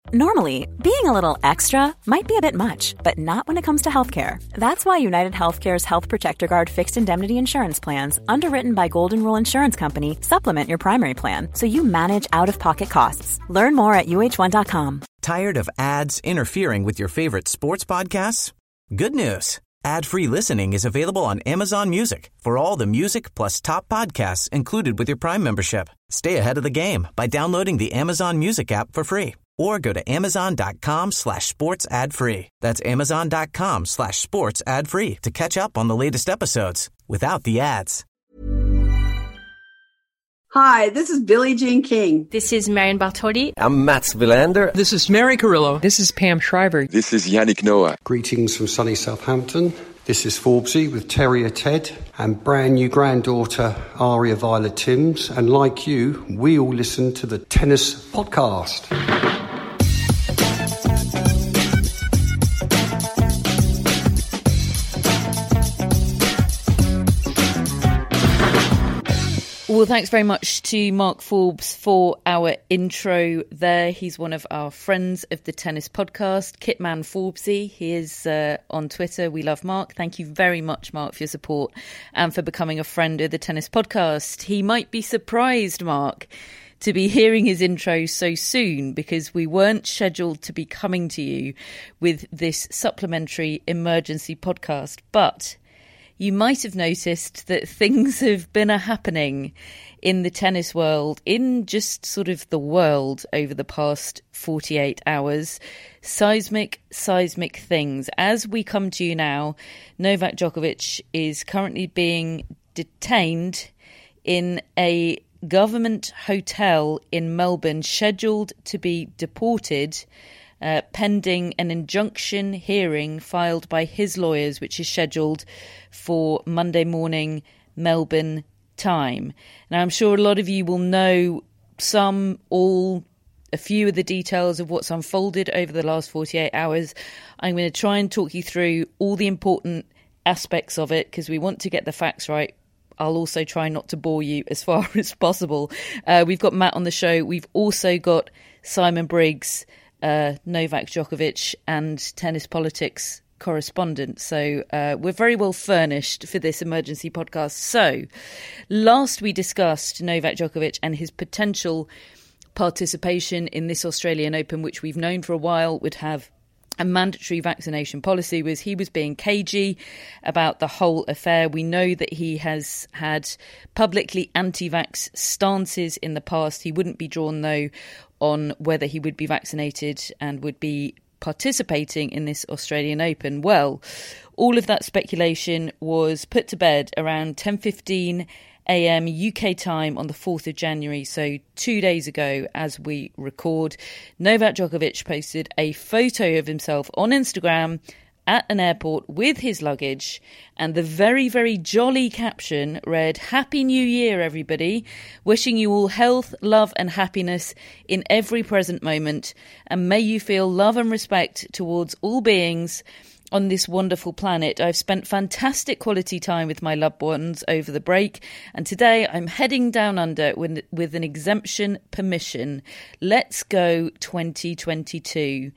Normally, being a little extra might be a bit much, but not when it comes to healthcare. That's why United Healthcare's Health Protector Guard fixed indemnity insurance plans, underwritten by Golden Rule Insurance Company, supplement your primary plan so you manage out-of-pocket costs. Learn more at uh1.com. Tired of ads interfering with your favorite sports podcasts? Good news. Ad-free listening is available on Amazon Music for all the music plus top podcasts included with your Prime membership. Stay ahead of the game by downloading the Amazon Music app for free or go to amazon.com/sports ad free. That's amazon.com/sports ad free to catch up on the latest episodes without the ads. Hi, this is Billie Jean King. This is Marion Bartoli. I'm Mats Wilander. This is Mary Carrillo. This is Pam Shriver. This is Yannick Noah. Greetings from sunny Southampton. This is Forbesy with Terrier Ted and brand new granddaughter Aria Violet Timms. And like you, we all listen to the Tennis Podcast. Well, thanks very much to Mark Forbes for our intro there. He's one of our friends of the Tennis Podcast, Kitman Forbesy. He is on Twitter. We love Mark. Thank you very much, Mark, for your support and for becoming a friend of the Tennis Podcast. He might be surprised, Mark, to be hearing his intro so soon because we weren't scheduled to be coming to you with this supplementary emergency podcast, but you might have noticed that things have been happening in the tennis world, in just sort of the world over the past 48 hours. Seismic things. As we come to you now, Novak Djokovic is currently being detained in a government hotel in Melbourne, scheduled to be deported pending an injunction hearing filed by his lawyers, which is scheduled for Monday morning Melbourne time. Now, I'm sure a lot of you will know a few of the details of what's unfolded over the last 48 hours. I'm going to try and talk you through all the important aspects of it because we want to get the facts right. I'll also try not to bore you as far as possible. We've got Matt on the show. We've also got Simon Briggs, Novak Djokovic and tennis politics correspondent. So we're very well furnished for this emergency podcast. So last we discussed Novak Djokovic and his potential participation in this Australian Open, which we've known for a while would have a mandatory vaccination policy. He was being cagey about the whole affair. We know that he has had publicly anti-vax stances in the past. He wouldn't be drawn, though, on whether he would be vaccinated and would be participating in this Australian Open. Well, all of that speculation was put to bed around 10:15 a.m. UK time on the 4th of January, so 2 days ago as we record. Novak Djokovic posted a photo of himself on Instagram at an airport with his luggage, and the very, very jolly caption read, "Happy New Year, everybody. Wishing you all health, love and happiness in every present moment, and may you feel love and respect towards all beings on this wonderful planet. I've spent fantastic quality time with my loved ones over the break, and today I'm heading down under with an exemption permission. Let's go 2022.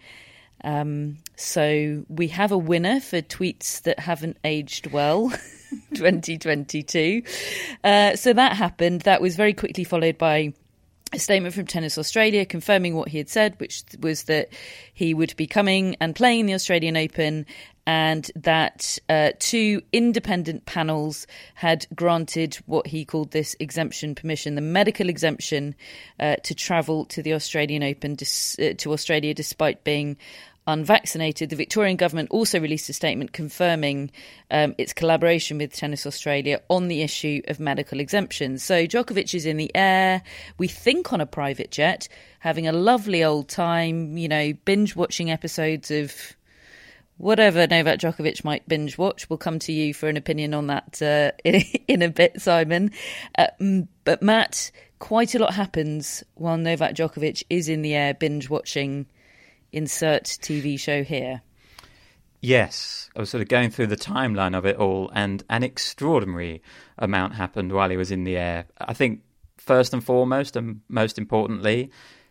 So we have a winner for tweets that haven't aged well, 2022. So that happened. That was very quickly followed by a statement from Tennis Australia confirming what he had said, which was that he would be coming and playing in the Australian Open, and that two independent panels had granted what he called this exemption permission, the medical exemption to travel to the Australian Open, to Australia, despite being unvaccinated. The Victorian government also released a statement confirming its collaboration with Tennis Australia on the issue of medical exemptions. So Djokovic is in the air, we think on a private jet, having a lovely old time, binge watching episodes of whatever Novak Djokovic might binge watch. We'll come to you for an opinion on that in a bit, Simon. But Matt, quite a lot happens while Novak Djokovic is in the air binge watching insert TV show here. Yes, I was sort of going through the timeline of it all, and an extraordinary amount happened while he was in the air. I think first and foremost, and most importantly,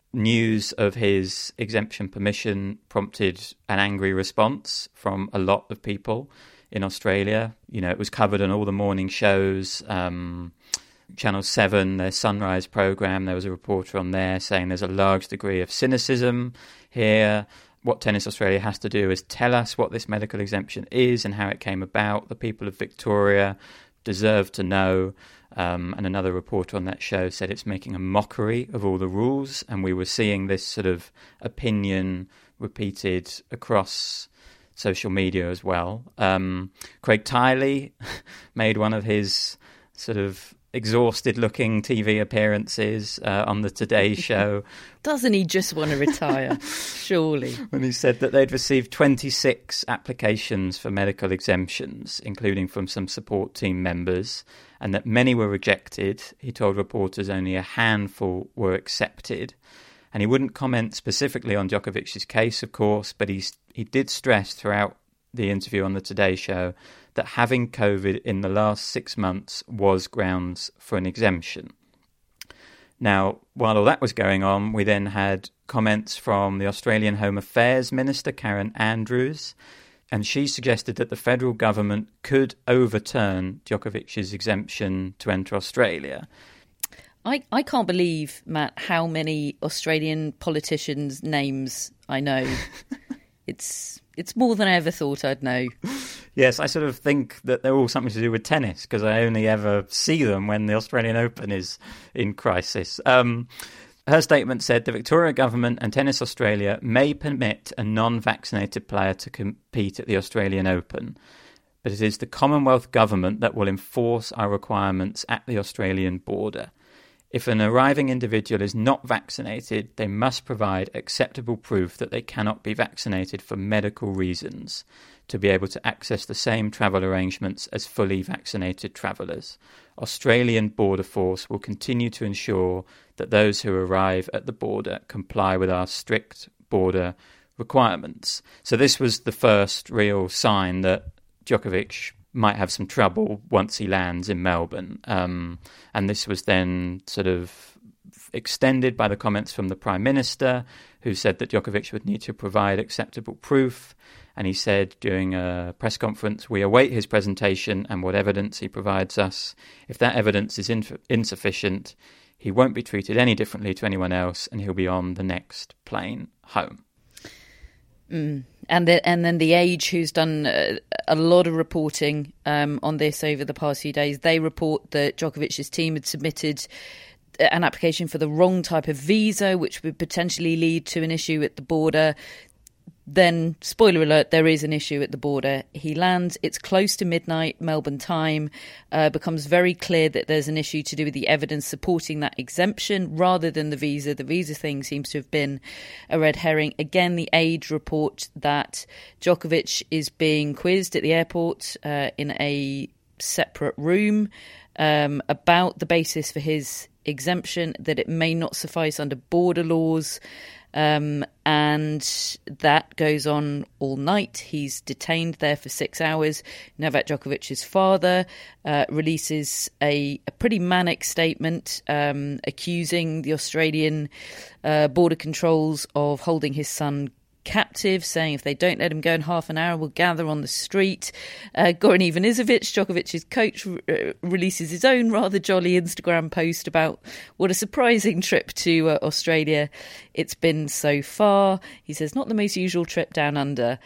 news of his exemption permission prompted an angry response from a lot of people in Australia. You know, it was covered on all the morning shows. Channel 7, their Sunrise programme, there was a reporter on there saying there's a large degree of cynicism here. What Tennis Australia has to do is tell us what this medical exemption is and how it came about. The people of Victoria deserve to know. And another reporter on that show said it's making a mockery of all the rules, and we were seeing this sort of opinion repeated across social media as well. Craig Tiley made one of his sort of exhausted-looking TV appearances on the Today Show. Doesn't he just want to retire? Surely. When he said that they'd received 26 applications for medical exemptions, including from some support team members, and that many were rejected. He told reporters only a handful were accepted. And he wouldn't comment specifically on Djokovic's case, of course, but he did stress throughout the interview on the Today Show that having COVID in the last 6 months was grounds for an exemption. Now, while all that was going on, we then had comments from the Australian Home Affairs Minister, Karen Andrews, and she suggested that the federal government could overturn Djokovic's exemption to enter Australia. I can't believe, Matt, how many Australian politicians' names I know. It's more than I ever thought I'd know. Yes, I sort of think that they're all something to do with tennis, because I only ever see them when the Australian Open is in crisis. Her statement said the Victoria Government and Tennis Australia may permit a non-vaccinated player to compete at the Australian Open, but it is the Commonwealth Government that will enforce our requirements at the Australian border. If an arriving individual is not vaccinated, they must provide acceptable proof that they cannot be vaccinated for medical reasons to be able to access the same travel arrangements as fully vaccinated travellers. Australian Border Force will continue to ensure that those who arrive at the border comply with our strict border requirements. So this was the first real sign that Djokovic might have some trouble once he lands in Melbourne. And this was then sort of extended by the comments from the Prime Minister, who said that Djokovic would need to provide acceptable proof. And he said during a press conference, we await his presentation and what evidence he provides us. If that evidence is insufficient, he won't be treated any differently to anyone else, and he'll be on the next plane home. And then The Age, who's done a lot of reporting on this over the past few days, they report that Djokovic's team had submitted an application for the wrong type of visa, which would potentially lead to an issue at the border. Then, spoiler alert, there is an issue at the border. He lands, it's close to midnight Melbourne time, becomes very clear that there's an issue to do with the evidence supporting that exemption rather than the visa. The visa thing seems to have been a red herring. Again, The Age report that Djokovic is being quizzed at the airport in a separate room about the basis for his exemption, that it may not suffice under border laws. And that goes on all night. He's detained there for 6 hours. Novak Djokovic's father releases a pretty manic statement accusing the Australian border controls of holding his son captive, saying if they don't let him go in half an hour, we'll gather on the street. Goran Ivanisevic, Djokovic's coach, releases his own rather jolly Instagram post about what a surprising trip to Australia it's been so far. He says, not the most usual trip down under.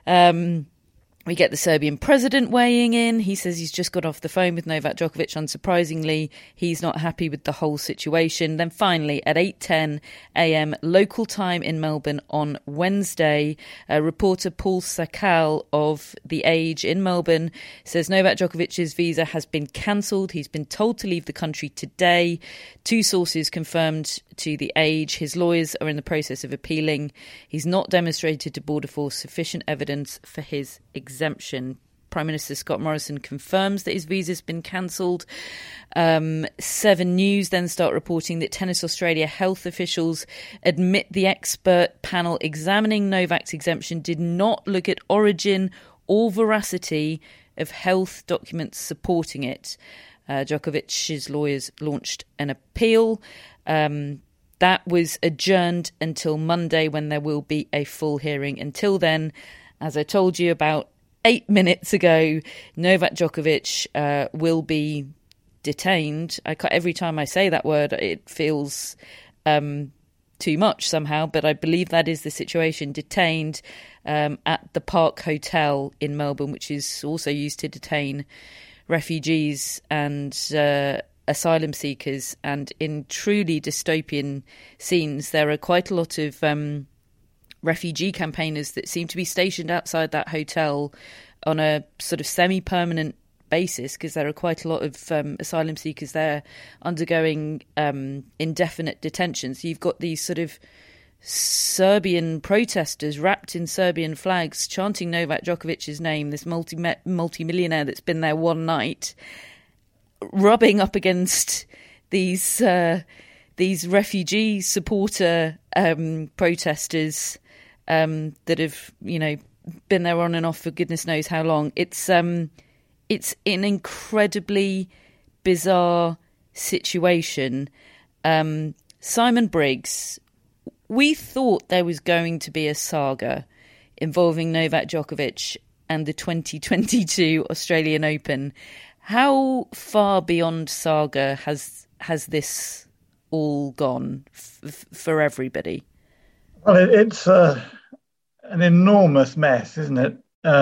We get the Serbian president weighing in. He says he's just got off the phone with Novak Djokovic. Unsurprisingly, he's not happy with the whole situation. Then finally, at 8:10 a.m. local time in Melbourne on Wednesday, reporter Paul Sakal of The Age in Melbourne says Novak Djokovic's visa has been cancelled. He's been told to leave the country today. 2 sources confirmed to The Age. His lawyers are in the process of appealing. He's not demonstrated to Border Force sufficient evidence for his exemption. Prime Minister Scott Morrison confirms that his visa's been cancelled. 7 News then start reporting that Tennis Australia health officials admit the expert panel examining Novak's exemption did not look at origin or veracity of health documents supporting it. Djokovic's lawyers launched an appeal. that was adjourned until Monday, when there will be a full hearing. Until then, as I told you about 8 minutes ago, Novak Djokovic will be detained. Every time I say that word, it feels too much somehow, but I believe that is the situation. Detained at the Park Hotel in Melbourne, which is also used to detain refugees and asylum seekers. And in truly dystopian scenes, there are quite a lot of refugee campaigners that seem to be stationed outside that hotel on a sort of semi-permanent basis, because there are quite a lot of asylum seekers there undergoing indefinite detention. So you've got these sort of Serbian protesters wrapped in Serbian flags chanting Novak Djokovic's name, this multi-millionaire that's been there one night, rubbing up against these refugee supporter protesters that have, been there on and off for goodness knows how long. It's an incredibly bizarre situation. Simon Briggs, we thought there was going to be a saga involving Novak Djokovic and the 2022 Australian Open. How far beyond saga has this all gone for everybody? Well, it's an enormous mess, isn't it?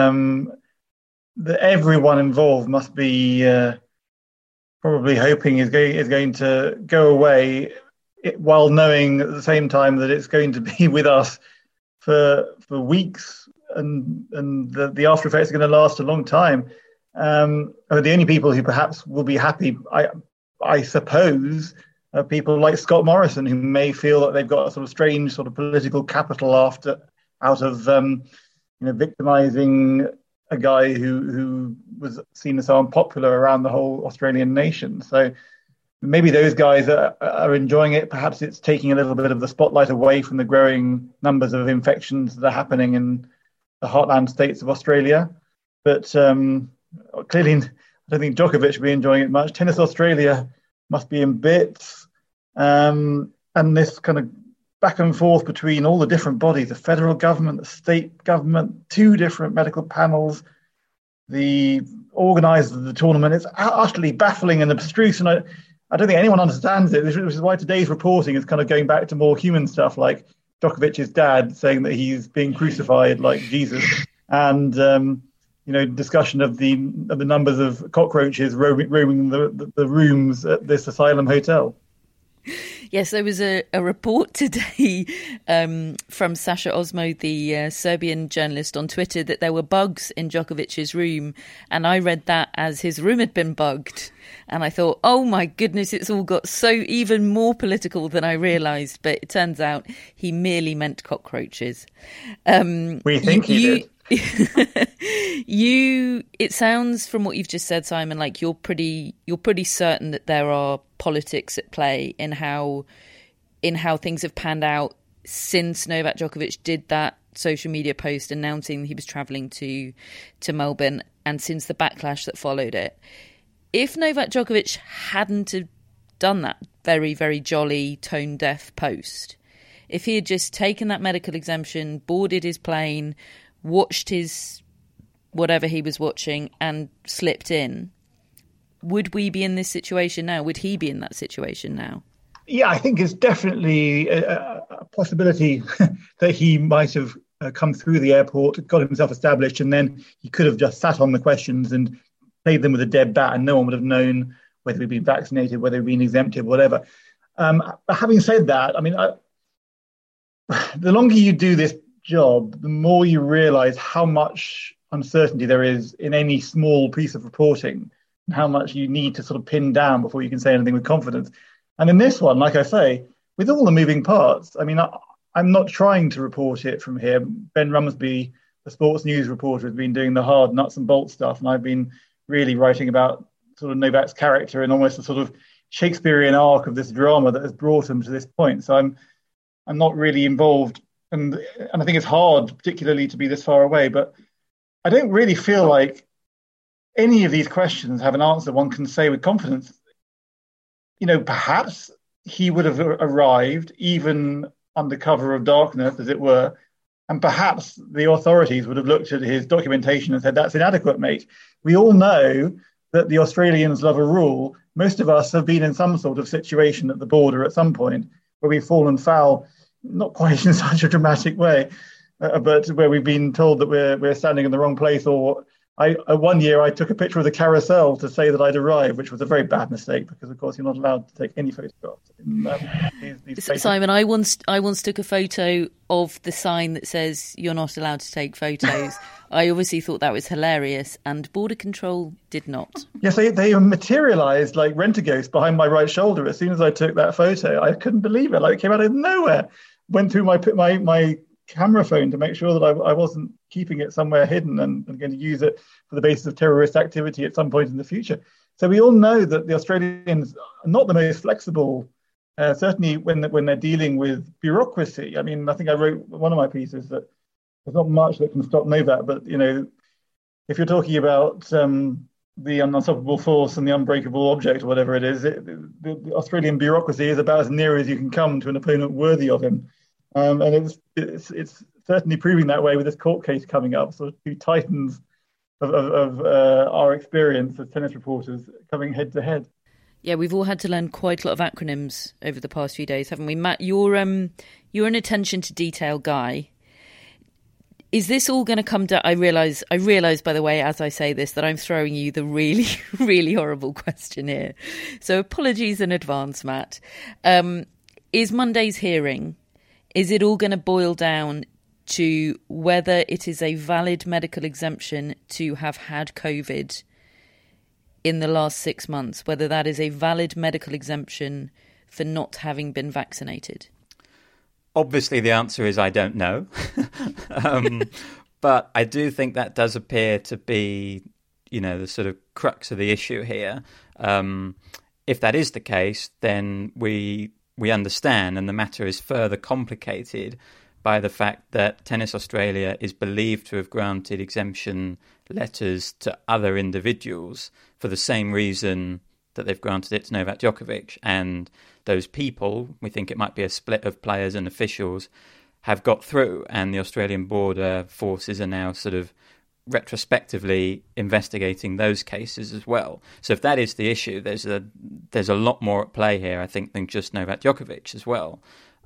That everyone involved must be probably hoping is going to go away, while knowing at the same time that it's going to be with us for weeks, and the after effects are going to last a long time. The only people who perhaps will be happy, I suppose, are people like Scott Morrison, who may feel that they've got a sort of strange sort of political capital out of victimizing a guy who was seen as so unpopular around the whole Australian nation. So maybe those guys are enjoying it. Perhaps it's taking a little bit of the spotlight away from the growing numbers of infections that are happening in the heartland states of Australia. But clearly, I don't think Djokovic will be enjoying it much. Tennis Australia must be in bits. And this kind of back and forth between all the different bodies, the federal government, the state government, two different medical panels, the organisers of the tournament, it's utterly baffling and abstruse. And I don't think anyone understands it, which is why today's reporting is kind of going back to more human stuff, like Djokovic's dad saying that he's being crucified like Jesus, and discussion of the numbers of cockroaches roaming the rooms at this asylum hotel. Yes, there was a report today from Sasha Osmo, the Serbian journalist, on Twitter that there were bugs in Djokovic's room, and I read that as his room had been bugged. And I thought, oh my goodness, it's all got so even more political than I realised. But it turns out he merely meant cockroaches. We think he did. It sounds from what you've just said, Simon, like you're pretty certain that there are politics at play in how things have panned out since Novak Djokovic did that social media post announcing he was travelling to Melbourne, and since the backlash that followed it. If Novak Djokovic hadn't have done that very, very jolly, tone-deaf post, if he had just taken that medical exemption, boarded his plane, watched his whatever he was watching and slipped in, would we be in this situation now? Would he be in that situation now? Yeah, I think it's definitely a possibility that he might have come through the airport, got himself established, and then he could have just sat on the questions and played them with a dead bat, and no one would have known whether he'd been vaccinated, whether he'd been exempted, whatever. But having said that, I mean, the longer you do this job, the more you realise how much uncertainty there is in any small piece of reporting, and how much you need to sort of pin down before you can say anything with confidence. And in this one, like I say, with all the moving parts, I mean, I'm not trying to report it from here. Ben Rumsby, the sports news reporter, has been doing the hard nuts and bolts stuff, and I've been really writing about sort of Novak's character and almost a sort of Shakespearean arc of this drama that has brought him to this point. So I'm not really involved, and I think it's hard, particularly to be this far away. But I don't really feel like any of these questions have an answer one can say with confidence. You know, perhaps he would have arrived even under cover of darkness, as it were, and perhaps the authorities would have looked at his documentation and said, that's inadequate, mate. We all know that the Australians love a rule. Most of us have been in some sort of situation at the border at some point where we've fallen foul, not quite in such a dramatic way, but where we've been told that we're standing in the wrong place. Or one year I took a picture of the carousel to say that I'd arrived, which was a very bad mistake because, of course, you're not allowed to take any photographs in these places. Simon, I once took a photo of the sign that says you're not allowed to take photos. I obviously thought that was hilarious, and Border Control did not. Yes, they materialised like Rent-A-Ghost behind my right shoulder as soon as I took that photo. I couldn't believe it. Like, it came out of nowhere. Went through my camera phone to make sure that I wasn't keeping it somewhere hidden and going to use it for the basis of terrorist activity at some point in the future. So we all know that the Australians are not the most flexible, certainly when they're dealing with bureaucracy. I mean, I think I wrote one of my pieces that there's not much that can stop Novak, but, you know, if you're talking about the unstoppable force and the unbreakable object or whatever it is, the Australian bureaucracy is about as near as you can come to an opponent worthy of him. And it's certainly proving that way with this court case coming up. So two titans of our experience as tennis reporters coming head to head. Yeah, we've all had to learn quite a lot of acronyms over the past few days, haven't we? Matt, you're an attention to detail guy. Is this all going to come down? I realise, by the way, as I say this, that I'm throwing you the really, really horrible question here. So apologies in advance, Matt. Is Monday's hearing, is it all going to boil down to whether it is a valid medical exemption to have had COVID in the last 6 months, whether that is a valid medical exemption for not having been vaccinated? Obviously, the answer is I don't know. But I do think that does appear to be, you know, the sort of crux of the issue here. If that is the case, then we understand, and the matter is further complicated by the fact that Tennis Australia is believed to have granted exemption letters to other individuals for the same reason that they've granted it to Novak Djokovic. And those people, we think it might be a split of players and officials, have got through, and the Australian border forces are now sort of retrospectively investigating those cases as well. So if that is the issue, there's a lot more at play here, I think, than just Novak Djokovic as well.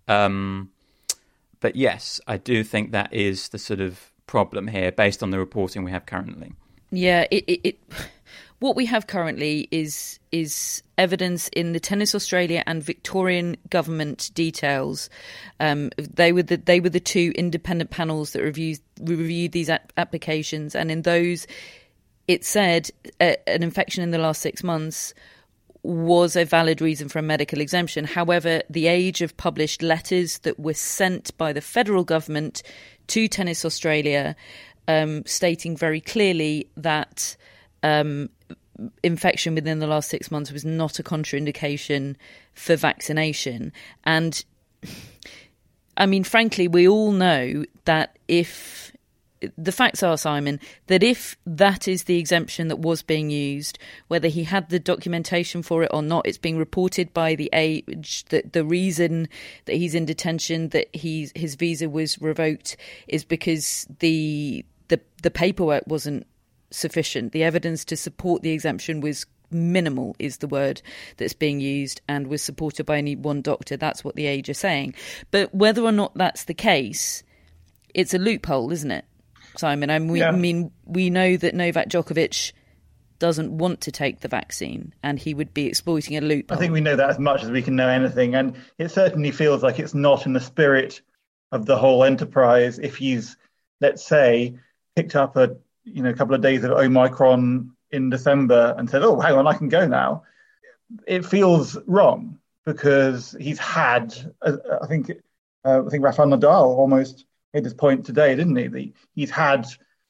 But yes, I do think that is the sort of problem here based on the reporting we have currently. Yeah, what we have currently is evidence in the Tennis Australia and Victorian government details. They were the two independent panels that reviewed these applications, and in those, it said an infection in the last 6 months was a valid reason for a medical exemption. However, the age of published letters that were sent by the federal government to Tennis Australia, stating very clearly that infection within the last 6 months was not a contraindication for vaccination. And I mean, frankly, we all know that if the facts are, Simon, that if that is the exemption that was being used, whether he had the documentation for it or not, it's being reported by the age that the reason that he's in detention, that his visa was revoked, is because the paperwork wasn't sufficient. The evidence to support the exemption was minimal, is the word that's being used, and was supported by only one doctor. That's what the age are saying. But whether or not that's the case, it's a loophole, isn't it, Simon? I mean, we know that Novak Djokovic doesn't want to take the vaccine, and he would be exploiting a loophole. I think we know that as much as we can know anything, and it certainly feels like it's not in the spirit of the whole enterprise. If he's, let's say, picked up a couple of days of Omicron in December and said, "Oh, hang on, I can go now," it feels wrong because he's had, I think Rafael Nadal almost made this point today, didn't he? He's had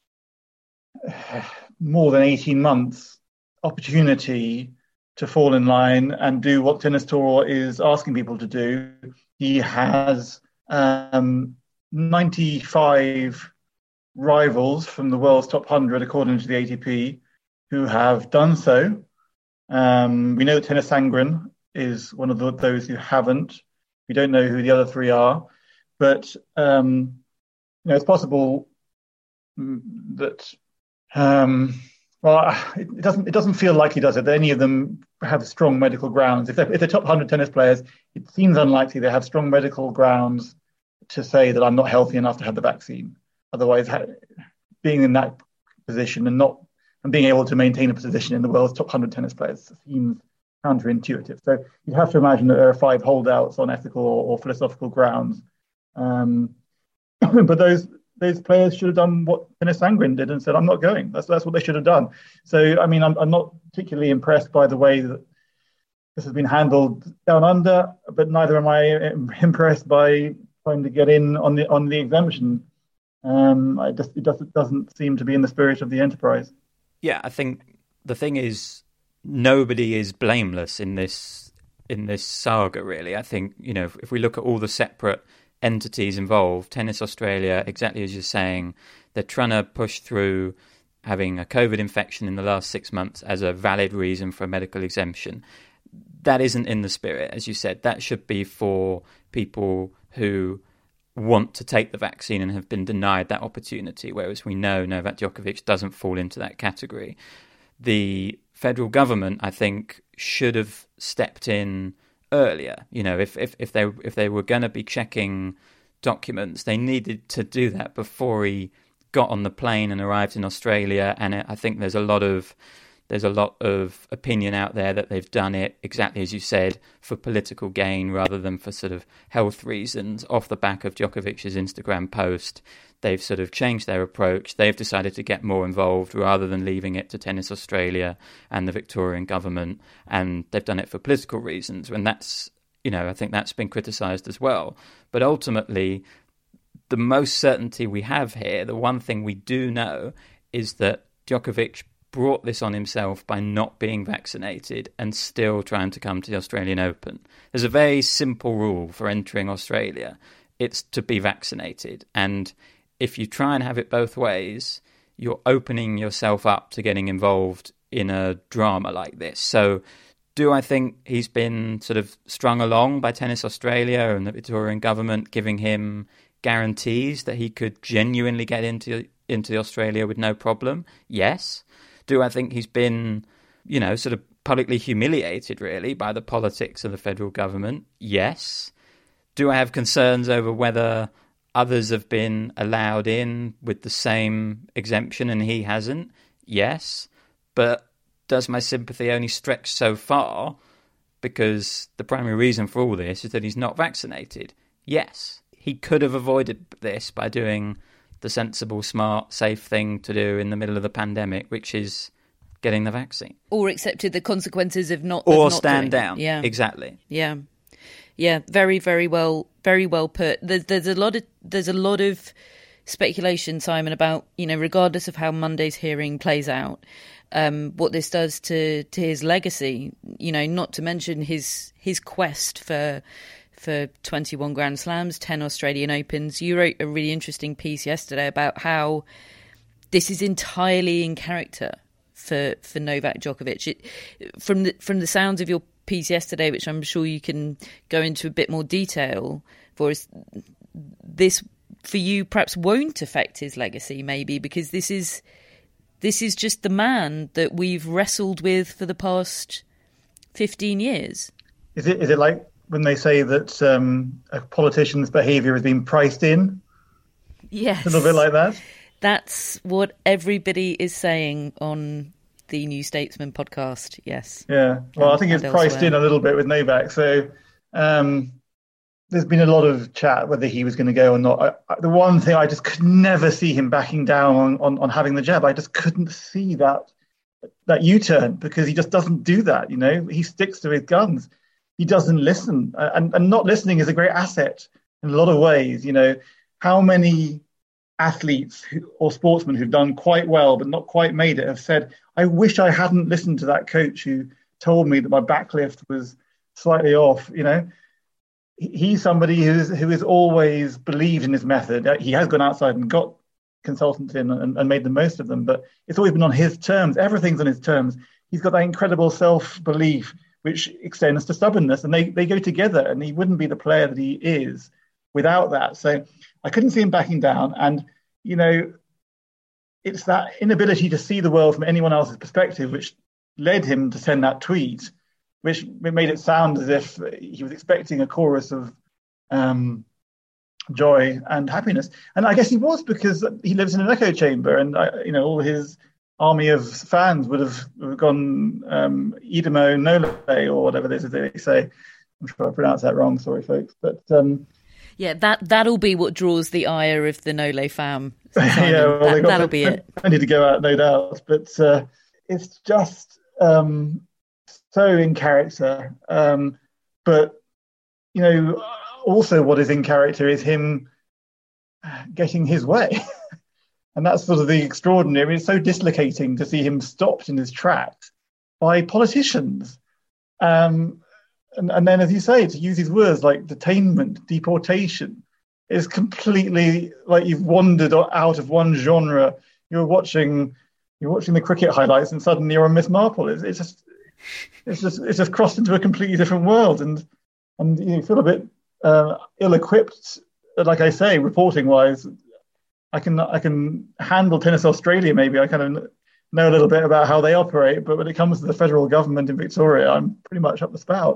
more than 18 months opportunity to fall in line and do what Tennis Tour is asking people to do. He has 95 rivals from the world's top 100, according to the ATP, who have done so. We know that Tennys Sandgren is one of those who haven't. We don't know who the other three are, but it's possible that it doesn't feel like he does it. That any of them have strong medical grounds. If they're top 100 tennis players, it seems unlikely they have strong medical grounds to say that I'm not healthy enough to have the vaccine. Otherwise, being in that position and being able to maintain a position in the world's top 100 tennis players seems counterintuitive. So you have to imagine that there are 5 holdouts on ethical or philosophical grounds. But those players should have done what Tennys Sandgren did and said, I'm not going. That's what they should have done. So, I mean, I'm not particularly impressed by the way that this has been handled down under, but neither am I impressed by trying to get in on the exemption. It doesn't seem to be in the spirit of the enterprise. Yeah, I think the thing is, nobody is blameless in this saga, really. I think, if we look at all the separate entities involved, Tennis Australia, exactly as you're saying, they're trying to push through having a COVID infection in the last 6 months as a valid reason for a medical exemption. That isn't in the spirit, as you said. That should be for people who want to take the vaccine and have been denied that opportunity, whereas we know Novak Djokovic doesn't fall into that category. The federal government, I think, should have stepped in earlier. If they were going to be checking documents, they needed to do that before he got on the plane and arrived in Australia. And I think there's a lot of opinion out there that they've done it, exactly as you said, for political gain rather than for sort of health reasons. Off the back of Djokovic's Instagram post, they've sort of changed their approach. They've decided to get more involved rather than leaving it to Tennis Australia and the Victorian government. And they've done it for political reasons. And that's, I think that's been criticised as well. But ultimately, the most certainty we have here, the one thing we do know, is that Djokovic brought this on himself by not being vaccinated and still trying to come to the Australian Open. There's a very simple rule for entering Australia. It's to be vaccinated. And if you try and have it both ways, you're opening yourself up to getting involved in a drama like this. So do I think he's been sort of strung along by Tennis Australia and the Victorian government giving him guarantees that he could genuinely get into Australia with no problem? Yes. Do I think he's been, sort of publicly humiliated, really, by the politics of the federal government? Yes. Do I have concerns over whether others have been allowed in with the same exemption and he hasn't? Yes. But does my sympathy only stretch so far because the primary reason for all this is that he's not vaccinated? Yes. He could have avoided this by doing the sensible, smart, safe thing to do in the middle of the pandemic, which is getting the vaccine. Or accepted the consequences of not stand down. Yeah. Exactly. Yeah. Yeah, very, very well put. There's a lot of speculation, Simon, about, regardless of how Monday's hearing plays out, what this does to his legacy, not to mention his quest for 21 Grand Slams, 10 Australian Opens. You wrote a really interesting piece yesterday about how this is entirely in character for Novak Djokovic. From the sounds of your piece yesterday, which I'm sure you can go into a bit more detail for us, this for you perhaps won't affect his legacy, maybe, because this is just the man that we've wrestled with for the past 15 years. Is it like when they say that a politician's behaviour has been priced in? Yes. A little bit like that? That's what everybody is saying on the New Statesman podcast, yes. Yeah, well, I think it's priced in a little bit with Novak. So there's been a lot of chat whether he was going to go or not. The one thing, I just could never see him backing down on having the jab. I just couldn't see that U-turn, because he just doesn't do that, He sticks to his guns. He doesn't listen. And not listening is a great asset in a lot of ways. How many athletes or sportsmen who've done quite well but not quite made it have said, I wish I hadn't listened to that coach who told me that my backlift was slightly off. He's somebody who has always believed in his method. He has gone outside and got consultants in and made the most of them, but it's always been on his terms. Everything's on his terms. He's got that incredible self-belief which extends to stubbornness. And they go together, and he wouldn't be the player that he is without that. So I couldn't see him backing down. And, it's that inability to see the world from anyone else's perspective which led him to send that tweet, which made it sound as if he was expecting a chorus of joy and happiness. And I guess he was, because he lives in an echo chamber, and all his army of fans would have gone idemo nole, or whatever it is they say. I'm sure I pronounced that wrong, sorry folks, but yeah, that'll be what draws the ire of the Nole fam. Yeah, well, that'll be it. I need to go out, no doubt, but it's just so in character. But also what is in character is him getting his way. And that's sort of the extraordinary. I mean, it's so dislocating to see him stopped in his tracks by politicians. And then, as you say, to use his words like detainment, deportation, is completely like you've wandered out of one genre. You're watching the cricket highlights, and suddenly you're on Miss Marple. It's just crossed into a completely different world, and you feel a bit ill-equipped. Like I say, reporting-wise, I can handle Tennis Australia. Maybe I kind of know a little bit about how they operate, but when it comes to the federal government in Victoria, I'm pretty much up the spout.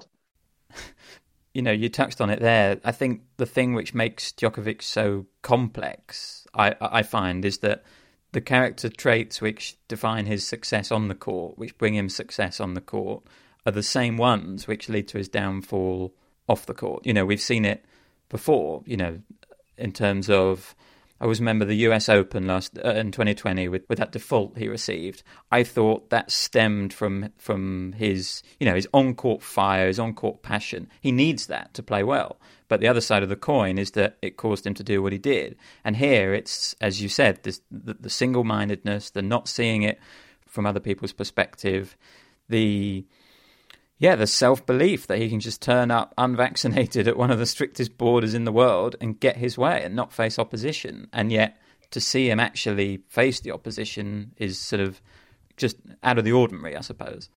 You touched on it there. I think the thing which makes Djokovic so complex, I find, is that the character traits which define his success on the court, which bring him success on the court, are the same ones which lead to his downfall off the court. We've seen it before, in terms of, I always remember the US Open in 2020 with that default he received. I thought that stemmed from his his on-court fire, his on-court passion. He needs that to play well. But the other side of the coin is that it caused him to do what he did. And here it's, as you said, the single-mindedness, the not seeing it from other people's perspective, the self-belief that he can just turn up unvaccinated at one of the strictest borders in the world and get his way and not face opposition. And yet to see him actually face the opposition is sort of just out of the ordinary, I suppose.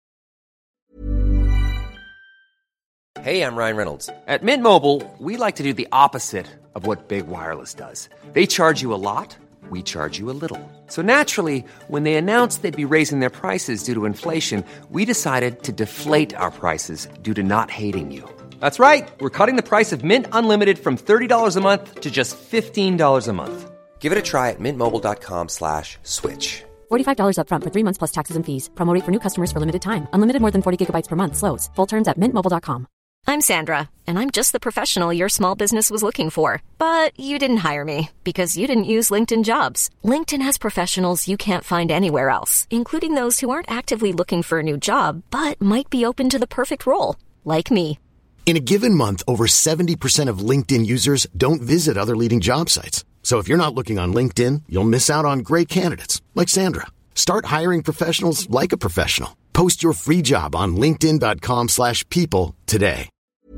Hey, I'm Ryan Reynolds. At Mint Mobile, we like to do the opposite of what Big Wireless does. They charge you a lot. We charge you a little. So naturally, when they announced they'd be raising their prices due to inflation, we decided to deflate our prices due to not hating you. That's right. We're cutting the price of Mint Unlimited from $30 a month to just $15 a month. Give it a try at mintmobile.com/switch. $45 up front for 3 months plus taxes and fees. Promo rate for new customers for limited time. Unlimited more than 40 gigabytes per month. Slows full terms at mintmobile.com. I'm Sandra, and I'm just the professional your small business was looking for. But you didn't hire me because you didn't use LinkedIn Jobs. LinkedIn has professionals you can't find anywhere else, including those who aren't actively looking for a new job, but might be open to the perfect role, like me. In a given month, over 70% of LinkedIn users don't visit other leading job sites. So if you're not looking on LinkedIn, you'll miss out on great candidates like Sandra. Start hiring professionals like a professional. Post your free job on linkedin.com/people today.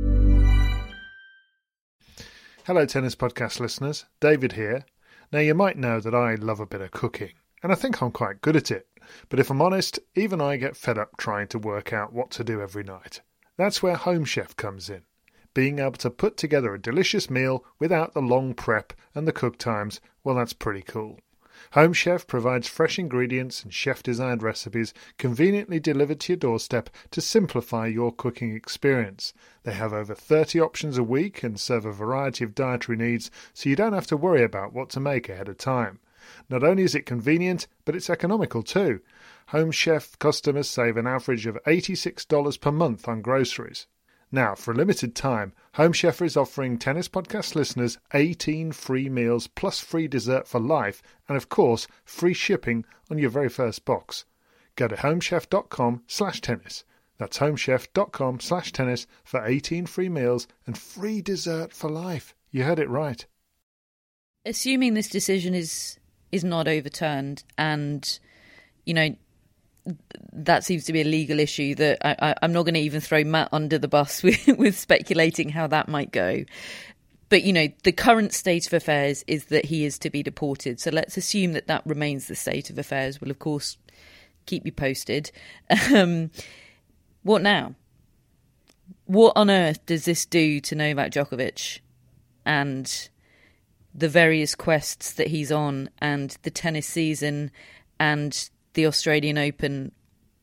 Hello, Tennis Podcast listeners. David here. Now, you might know that I love a bit of cooking, and I think I'm quite good at it. But if I'm honest, even I get fed up trying to work out what to do every night. That's where Home Chef comes in. Being able to put together a delicious meal without the long prep and the cook times, well, that's pretty cool. Home Chef provides fresh ingredients and chef-designed recipes conveniently delivered to your doorstep to simplify your cooking experience. They have over 30 options a week and serve a variety of dietary needs, so you don't have to worry about what to make ahead of time. Not only is it convenient, but it's economical too. Home Chef customers save an average of $86 per month on groceries. Now, for a limited time, Home Chef is offering Tennis Podcast listeners 18 free meals plus free dessert for life and, of course, free shipping on your very first box. Go to homechef.com/tennis. That's homechef.com/tennis for 18 free meals and free dessert for life. You heard it right. Assuming this decision is not overturned and, that seems to be a legal issue that I'm not going to even throw Matt under the bus with speculating how that might go. But, the current state of affairs is that he is to be deported. So let's assume that remains the state of affairs. We'll, of course, keep you posted. What now? What on earth does this do to Novak Djokovic and the various quests that he's on, and the tennis season and the Australian Open?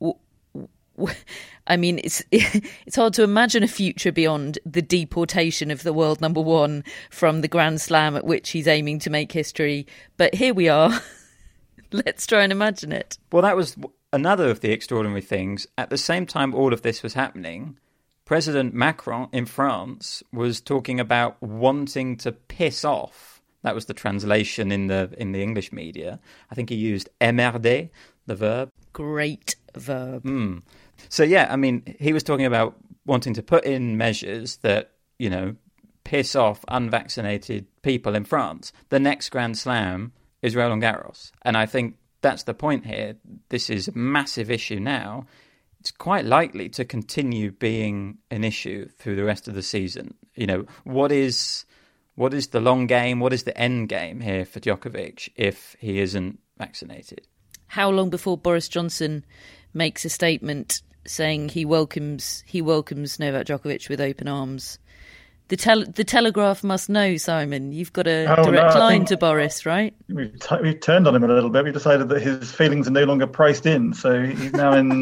I mean, it's hard to imagine a future beyond the deportation of the world number one from the Grand Slam at which he's aiming to make history. But here we are. Let's try and imagine it. Well, that was another of the extraordinary things. At the same time all of this was happening, President Macron in France was talking about wanting to piss off. That was the translation in the English media. I think he used emmerder, the verb. Great verb. So, yeah, I mean, he was talking about wanting to put in measures that, you know, piss off unvaccinated people in France. The next Grand Slam is Roland Garros. And I think that's the point here. This is a massive issue now. It's quite likely to continue being an issue through the rest of the season. You know, what is the long game? What is the end game here for Djokovic if he isn't vaccinated? How long before Boris Johnson makes a statement saying he welcomes Novak Djokovic with open arms? The Telegraph must know, Simon. You've got a direct line to Boris, right? We've turned on him a little bit. We've decided that his feelings are no longer priced in, so he's now in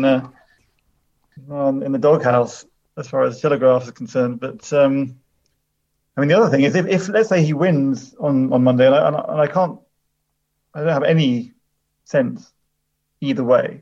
the doghouse as far as the Telegraph is concerned. But I mean, the other thing is, if let's say he wins on Monday, and I don't have any sense either way.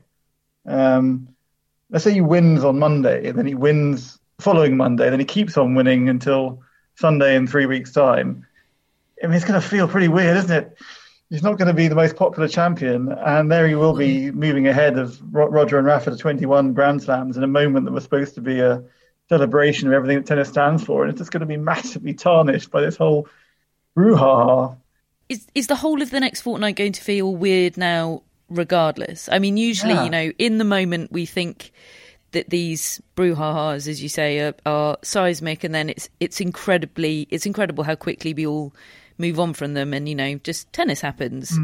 Let's say he wins on Monday, and then he wins the following Monday, then he keeps on winning until Sunday in 3 weeks' time. I mean, it's going to feel pretty weird, isn't it? He's not going to be the most popular champion, and there he will be moving ahead of Roger and Rafa to 21 Grand Slams in a moment that was supposed to be a celebration of everything that tennis stands for, and it's just going to be massively tarnished by this whole brouhaha. Is the whole of the next fortnight going to feel weird now regardless? I mean, usually, you know, in the moment we think that these brouhahas, as you say, are seismic, and then it's incredible how quickly we all move on from them, and, you know, just tennis happens.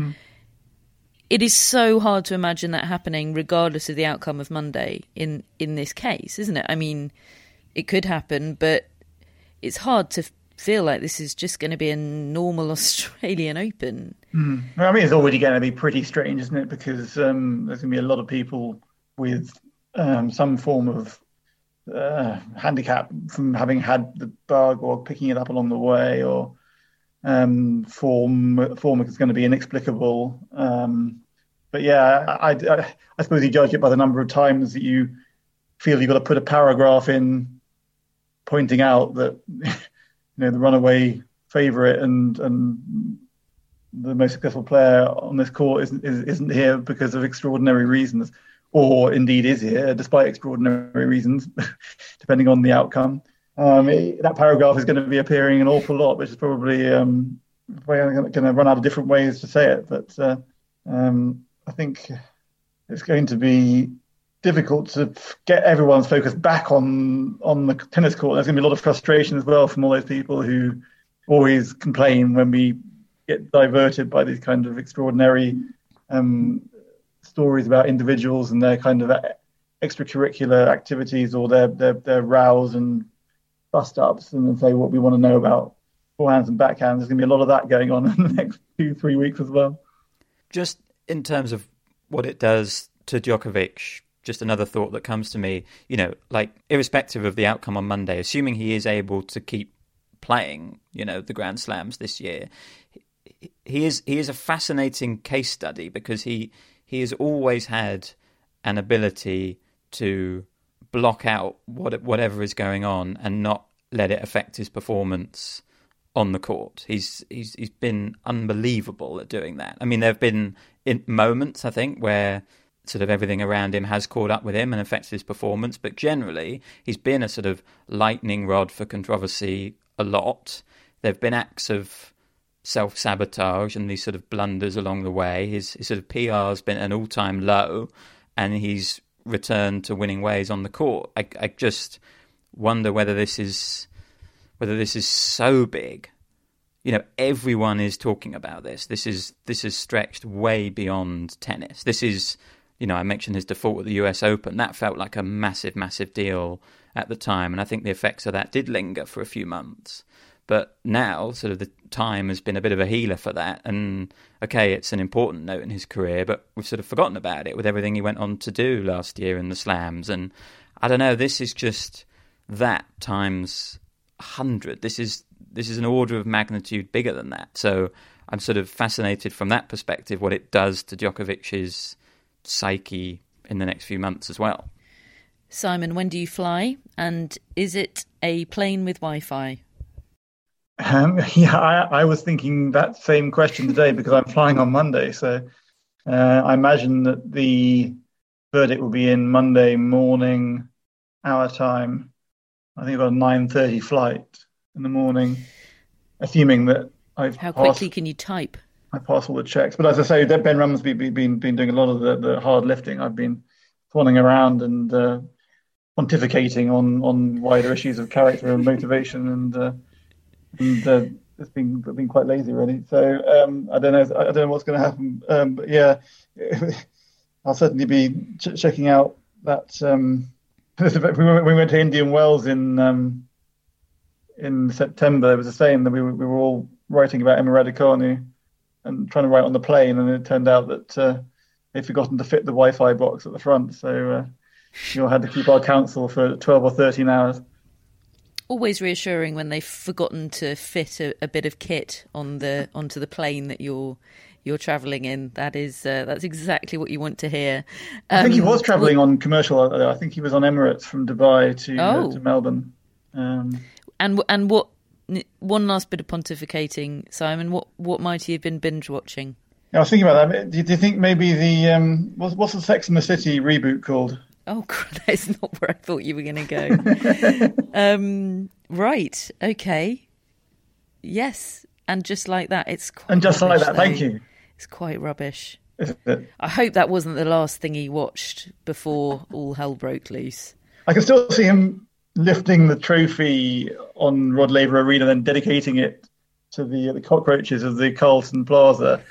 It is so hard to imagine that happening regardless of the outcome of Monday in this case, isn't it? I mean, it could happen, but it's hard to feel like this is just going to be a normal Australian Open. Well, I mean, it's already going to be pretty strange, isn't it? Because there's going to be a lot of people with some form of handicap from having had the bug or picking it up along the way, or form is going to be inexplicable. But yeah, I suppose you judge it by the number of times that you feel you've got to put a paragraph in pointing out that you know, the runaway favourite and the most successful player on this court isn't here because of extraordinary reasons, or indeed is here despite extraordinary reasons, depending on the outcome. That paragraph is going to be appearing an awful lot, which is probably going to run out of different ways to say it. But I think it's going to be difficult to get everyone's focus back on the tennis court. There's going to be a lot of frustration as well from all those people who always complain when we get diverted by these kind of extraordinary stories about individuals and their kind of extracurricular activities, or their rows and bust-ups, and say what we want to know about forehands and backhands. There's going to be a lot of that going on in the next 2-3 weeks as well. Just in terms of what it does to Djokovic, just another thought that comes to me, you know, like, irrespective of the outcome on Monday, assuming he is able to keep playing, you know, the Grand Slams this year, he is a fascinating case study, because he has always had an ability to block out whatever is going on and not let it affect his performance on the court. He's been unbelievable at doing that. I mean, there have been moments, I think, where sort of everything around him has caught up with him and affected his performance, but generally he's been a sort of lightning rod for controversy a lot. There have been acts of self-sabotage and these sort of blunders along the way. His sort of PR has been at an all-time low, and he's returned to winning ways on the court. I just wonder whether this is so big. You know, everyone is talking about this. This is stretched way beyond tennis. This is, I mentioned his default at the US Open. That felt like a massive, massive deal at the time. And I think the effects of that did linger for a few months. But now, sort of the time has been a bit of a healer for that. And, okay, it's an important note in his career, but we've sort of forgotten about it with everything he went on to do last year in the slams. And I don't know, this is just that times 100. This is an order of magnitude bigger than that. So I'm sort of fascinated from that perspective what it does to Djokovic's psyche in the next few months as well. Simon, when do you fly? And is it a plane with Wi-Fi? I was thinking that same question today because I'm flying on Monday. So I imagine that the verdict will be in Monday morning, our time. I think about a 9:30 flight in the morning, assuming that I've How quickly can you type? I pass all the checks. But as I say, Ben Rumsby been doing a lot of the hard lifting. I've been swanning around and pontificating on wider issues of character and motivation, and it's been quite lazy, really. So I don't know what's going to happen. But yeah, I'll certainly be checking out that. We went to Indian Wells in September. There was a saying that we were all writing about Emma Raducanu and trying to write on the plane, and it turned out that they'd forgotten to fit the Wi-Fi box at the front, so we all had to keep our counsel for 12 or 13 hours. Always reassuring when they've forgotten to fit a bit of kit onto the plane that you're travelling in. That's exactly what you want to hear. I think he was travelling on commercial. I think he was on Emirates from Dubai to Melbourne. And what? One last bit of pontificating, Simon. What might he have been binge watching? Yeah, I was thinking about that. Do you think maybe the what's the Sex and the City reboot called? Oh, that's not where I thought you were going to go. Right. Okay. Yes. And just like that, it's quite And just rubbish, like that, though. thank you. It's quite rubbish. Is it? I hope that wasn't the last thing he watched before all hell broke loose. I can still see him lifting the trophy on Rod Laver Arena, then dedicating it to the cockroaches of the Carlton Plaza.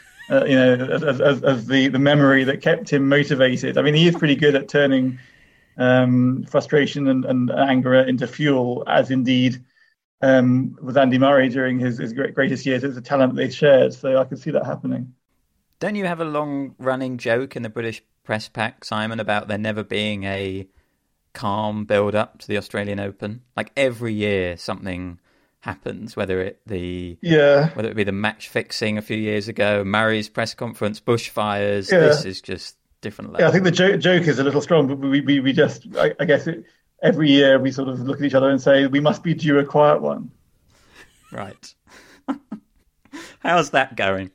As the memory that kept him motivated. I mean, he is pretty good at turning frustration and anger into fuel, as indeed was Andy Murray during his greatest years. It was a talent they shared, so I could see that happening. Don't you have a long-running joke in the British press pack, Simon, about there never being a calm build-up to the Australian Open? Like every year something happens, whether it be the match fixing a few years ago, Murray's press conference, bushfires. Yeah. This is just different level. Yeah, I think the joke is a little strong, but we just I guess every year we sort of look at each other and say we must be due a quiet one. Right. How's that going?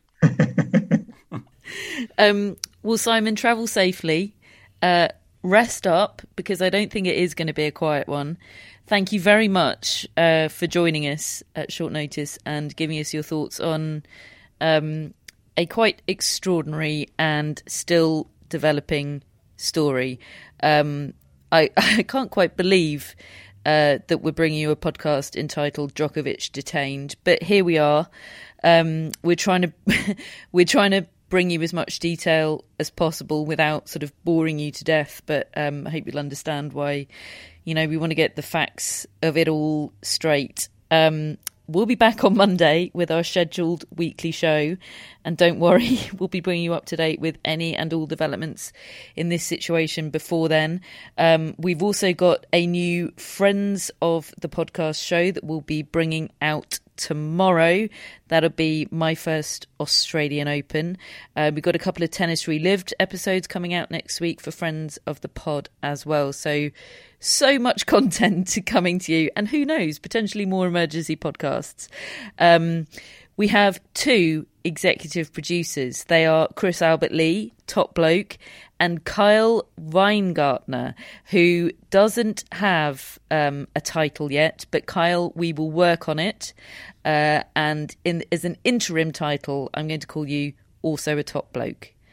Well, Simon, travel safely. Rest up, because I don't think it is going to be a quiet one. Thank you very much for joining us at short notice and giving us your thoughts on a quite extraordinary and still developing story. I can't quite believe that we're bringing you a podcast entitled Djokovic Detained, but here we are. We're trying to bring you as much detail as possible without sort of boring you to death, but I hope you'll understand why. We want to get the facts of it all straight. We'll be back on Monday with our scheduled weekly show. And don't worry, we'll be bringing you up to date with any and all developments in this situation before then. We've also got a new Friends of the Podcast show that we'll be bringing out tomorrow. That'll be my first Australian Open. We've got a couple of Tennis Relived episodes coming out next week for Friends of the Pod as well. So much content coming to you, and who knows, potentially more emergency podcasts. We have two executive producers. They are Chris Albert Lee, top bloke, and Kyle Weingartner, who doesn't have a title yet, but Kyle, we will work on it. And as an interim title, I'm going to call you also a top bloke.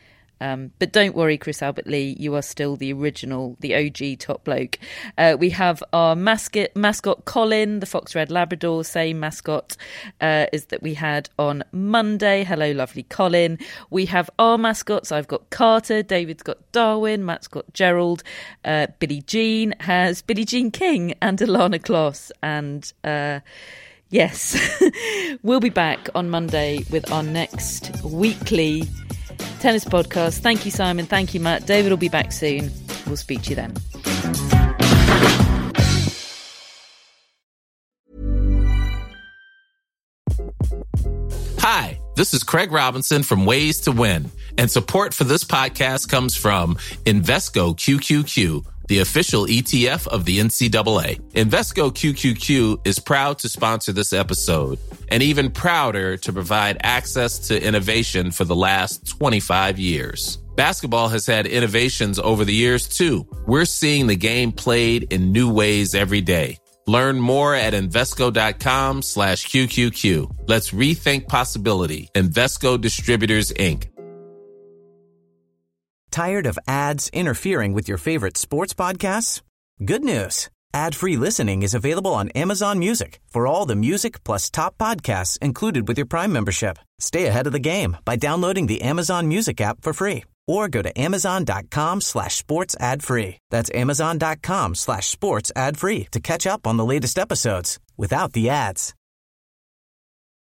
But don't worry, Chris Albert Lee, you are still the original, the OG top bloke. We have our mascot Colin, the Fox Red Labrador, same mascot as that we had on Monday. Hello, lovely Colin. We have our mascots. I've got Carter, David's got Darwin, Matt's got Gerald, Billie Jean has Billie Jean King and Alana Kloss. And yes, we'll be back on Monday with our next weekly tennis podcast. Thank you, Simon. Thank you, Matt. David will be back soon. We'll speak to you then. Hi, this is Craig Robinson from Ways to Win, and support for this podcast comes from Invesco QQQ, the official ETF of the NCAA. Invesco QQQ is proud to sponsor this episode, and even prouder to provide access to innovation for the last 25 years. Basketball has had innovations over the years, too. We're seeing the game played in new ways every day. Learn more at Invesco.com/QQQ. Let's rethink possibility. Invesco Distributors, Inc. Tired of ads interfering with your favorite sports podcasts? Good news. Ad-free listening is available on Amazon Music for all the music plus top podcasts included with your Prime membership. Stay ahead of the game by downloading the Amazon Music app for free or go to Amazon.com/sports ad free. That's Amazon.com/sports ad free to catch up on the latest episodes without the ads.